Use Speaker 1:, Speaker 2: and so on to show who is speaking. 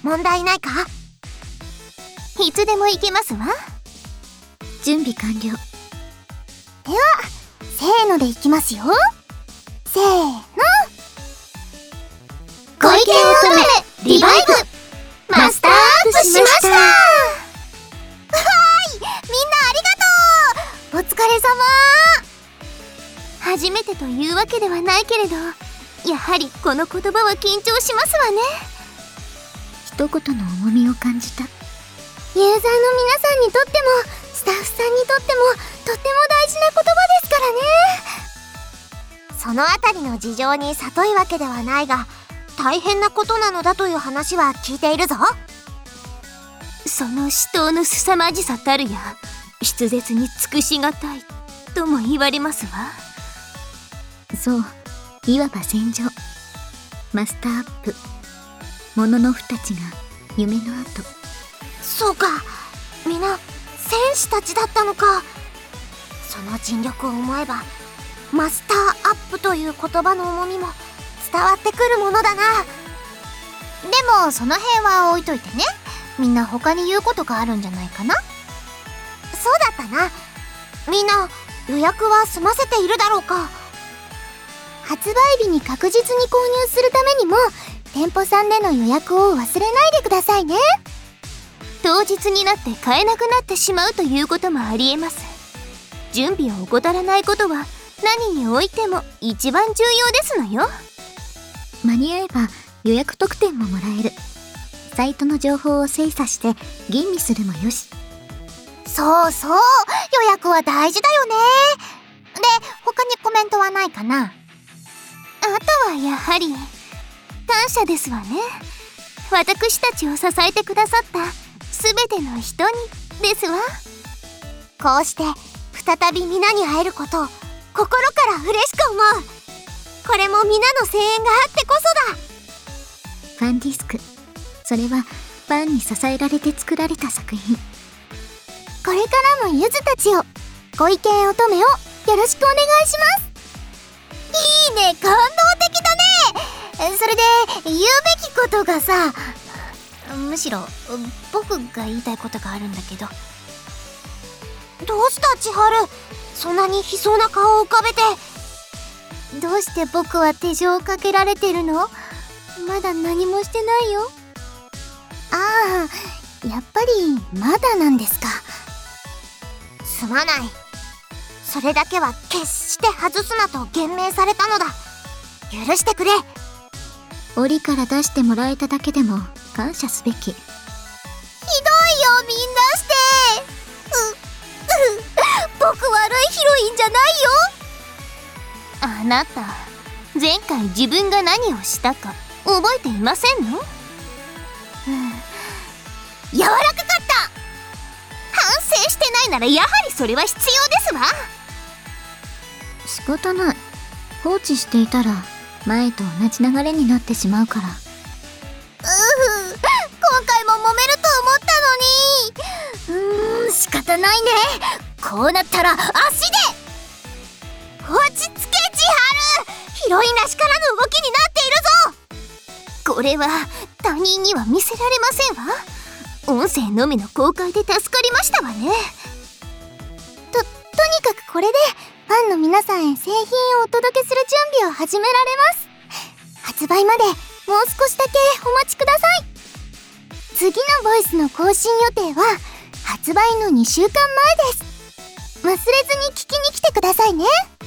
Speaker 1: 問題ないか？
Speaker 2: いつでも行けますわ。
Speaker 3: 準備完了。
Speaker 1: ではせーのでいきますよ。せーの。
Speaker 2: ご意見乙女リバイブマスターアップしました。
Speaker 1: はーい、みんなありがとう。お疲れ様。
Speaker 2: 初めてというわけではないけれど、やはりこの言葉は緊張しますわね。
Speaker 3: 一言の重みを感じた。
Speaker 1: ユーザーの皆さんにとってもスタッフさんにとってもとっても大事な言葉ですからね。そのあたりの事情に疎いわけではないが、大変なことなのだという話は聞いているぞ。
Speaker 2: その死闘の凄まじさたるや、筆舌に尽くしがたいとも言われますわ。
Speaker 3: そう、いわば戦場。マスターアップ。もののふたちが夢の後。
Speaker 1: そうか、皆戦士たちだったのか。その尽力を思えばマスターアップという言葉の重みも伝わってくるものだな。でもその辺は置いといてね。みんな他に言うことがあるんじゃないかな。そうだったな。みんな予約は済ませているだろうか。発売日に確実に購入するためにも店舗さんでの予約を忘れないでくださいね。
Speaker 2: 当日になって買えなくなってしまうということもありえます。準備を怠らないことは何においても一番重要ですのよ。
Speaker 3: 間に合えば予約特典ももらえる。サイトの情報を精査して吟味するもよし。
Speaker 1: そうそう、予約は大事だよね。で、他にコメントはないかな。
Speaker 2: あとはやはり感謝ですわね。私たちを支えてくださった全ての人にですわ。
Speaker 1: こうして再び皆に会えることを心から嬉しく思う。これも皆の声援があってこそだ。
Speaker 3: ファンディスク。それはファンに支えられて作られた作品。
Speaker 1: これからもゆずたちを、ご意見乙女をよろしくお願いします。いいね、感動的だね。それで言うべきことがさ、むしろ僕が言いたいことがあるんだけど。どうした千春、そんなに悲壮な顔を浮かべて。どうして僕は手錠をかけられてるの？まだ何もしてないよ。ああ、やっぱりまだなんですか。すまない。それだけは決して外すなと言命されたのだ。許してくれ。
Speaker 3: 檻から出してもらえただけでも感謝すべき。
Speaker 1: ひどいよ、みんなして。僕悪いヒロインじゃないよ。
Speaker 2: あなた、前回自分が何をしたか覚えていませんの？
Speaker 1: 柔らかかった。
Speaker 2: 反省してないならやはりそれは必要ですわ。
Speaker 3: 仕方ない。放置していたら前と同じ流れになってしまうから。
Speaker 1: 今回も揉めると思ったのに。仕方ないね。こうなったら足で。落ち着け千春。ヒロインらしからぬ動きになっているぞ。
Speaker 2: これは他人には見せられませんわ。音声のみの公開で助かりましたわね。
Speaker 1: とにかくこれでファンの皆さんへ製品をお届けする準備を始められます。発売までもう少しだけお待ちください。次のボイスの更新予定は発売の2週間前です。忘れずに聞きに来てくださいね。